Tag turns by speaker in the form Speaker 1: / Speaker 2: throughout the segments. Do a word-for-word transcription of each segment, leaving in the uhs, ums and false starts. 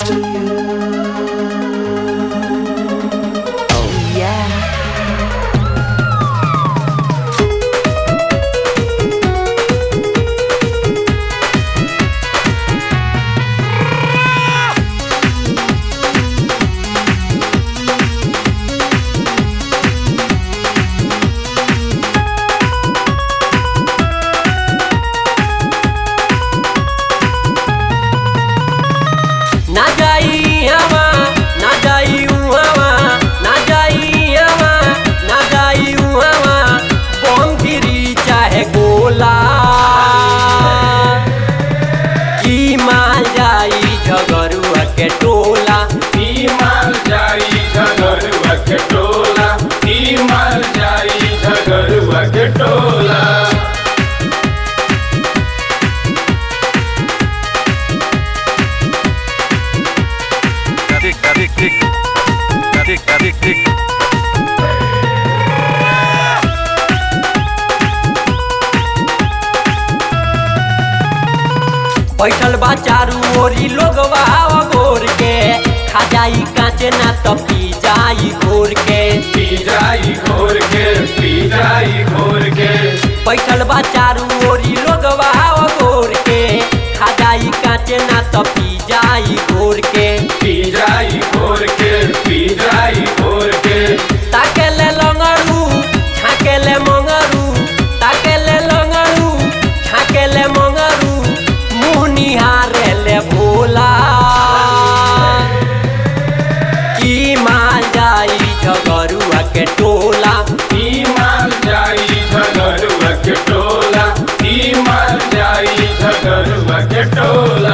Speaker 1: Oh yeah. ना जाई हवा ना जाई उहावा ना जाई हवा ना जाई उहावा बम गिरी चाहे गोला की माल जाई झगरुआ के टोला
Speaker 2: ई माल जाई झगरुआ के टोला ई माल जाई झगरुआ के टोला
Speaker 3: Tick, tick, tick. Tick, tick, tick.
Speaker 1: बैठल बा चारू ओरी लोगवा गोर के खा जाई कांचे ना तो पी जाई घोर के
Speaker 2: पी जाई घोर के पी जाई घोर के
Speaker 1: बैठल बा चारू ओरी लोगवा गोर के खा जाई कांचे ना तो पी जाई घोर के
Speaker 2: पी जाई घोर के पी जाई घोर के
Speaker 1: ताकेले लंगड़ू झाकेले मंगरू ताकेले लंगड़ू झाकेले मंगरू मुँह निहारेले भोला की माल जाई झगरुआ के टोला
Speaker 2: ई माल जाई झगरुआ के टोला ई माल जाई झगरुआ के टोला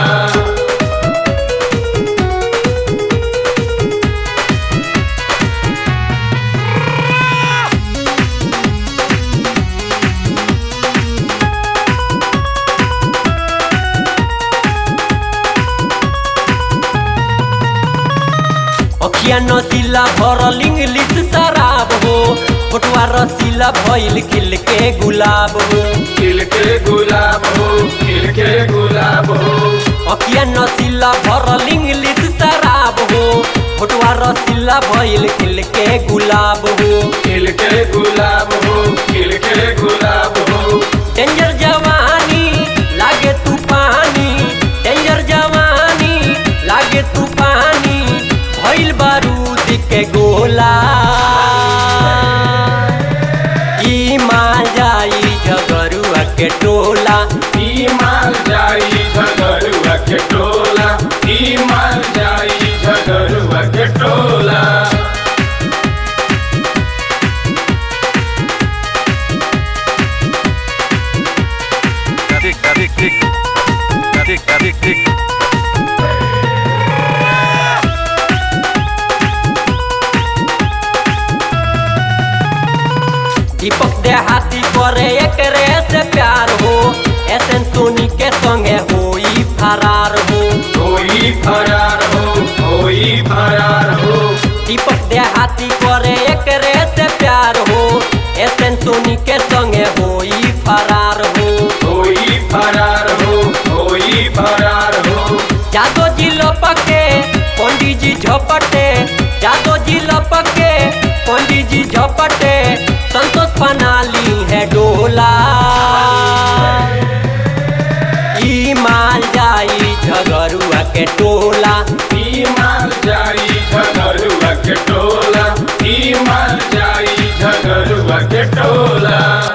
Speaker 1: अखिया नसीला भरल इंग्लिश शराब हो फोटुआ रसीला भइल खिल के गुलाब हो
Speaker 2: खिल के गुलाब हो खिल के गुलाब हो
Speaker 1: अखिया नसीला भरल इंग्लिश शराब हो फोटुआ रसीला भइल खिल के गुलाब हो
Speaker 2: खिल के गुलाब हो खिल के गुलाब हो
Speaker 1: डेंजर जवानी लागे तूफानी डेंजर जवानी लागे तूफानी भइल बारूद के गोला ई माल जाई झगरुआ के टोला
Speaker 2: ई माल जाई झगरुआ के टोला ई माल जाई झगरुआ के टोला
Speaker 3: Tick, tick, tick. Tick, tick, tick.
Speaker 1: दीपक देहाती करे एकरे से प्यार हो ऐसन सोनी के संगे होई फरार हो
Speaker 2: होई फरार हो होई फरार हो
Speaker 1: दीपक देहाती करे एकरे से प्यार हो ऐसन सोनी के संगे होई फरार हो
Speaker 2: होई फरार हो होई फरार हो
Speaker 1: जादो जी लपके पंडित जी झपटे जादो जी लपके पंडित जी झपटे संतोष पनाली है डोला ई माल जाई झगरुआ के टोला
Speaker 2: ई माल जाई झगरुआ के टोला ई माल जाई झगरुआ के टोला।